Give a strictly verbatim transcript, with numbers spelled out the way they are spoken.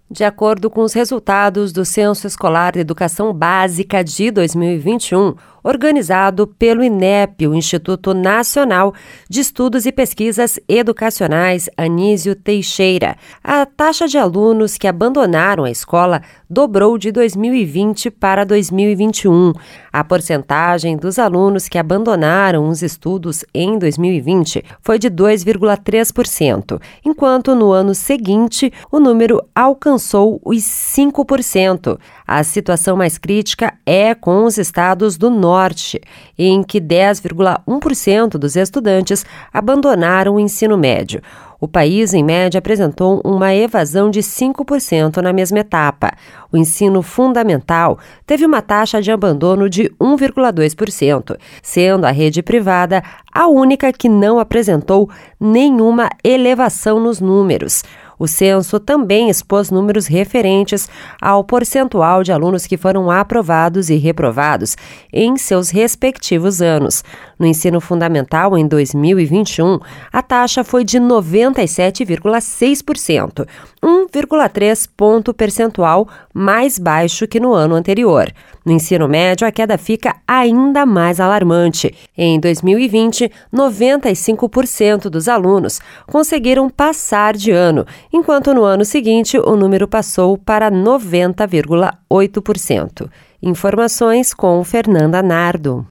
De acordo com os resultados do Censo Escolar de Educação Básica de dois mil e vinte e um, organizado pelo INEP, o Instituto Nacional de Estudos e Pesquisas Educacionais Anísio Teixeira, a taxa de alunos que abandonaram a escola dobrou de dois mil e vinte para dois mil e vinte e um. A porcentagem dos alunos que abandonaram os estudos em dois mil e vinte foi de dois vírgula três por cento, enquanto no ano seguinte o número alcançou os cinco por cento. A situação mais crítica é com os estados do Norte, em que dez vírgula um por cento dos estudantes abandonaram o ensino médio. O país, em média, apresentou uma evasão de cinco por cento na mesma etapa. O ensino fundamental teve uma taxa de abandono de um vírgula dois por cento, sendo a rede privada a única que não apresentou nenhuma elevação nos números. O censo também expôs números referentes ao percentual de alunos que foram aprovados e reprovados em seus respectivos anos. No ensino fundamental, em dois mil e vinte e um, a taxa foi de noventa e sete vírgula seis por cento, um vírgula três ponto percentual mais baixo que no ano anterior. No ensino médio, a queda fica ainda mais alarmante. Em dois mil e vinte, noventa e cinco por cento dos alunos conseguiram passar de ano, enquanto no ano seguinte o número passou para noventa vírgula oito por cento. Informações com Fernanda Nardo.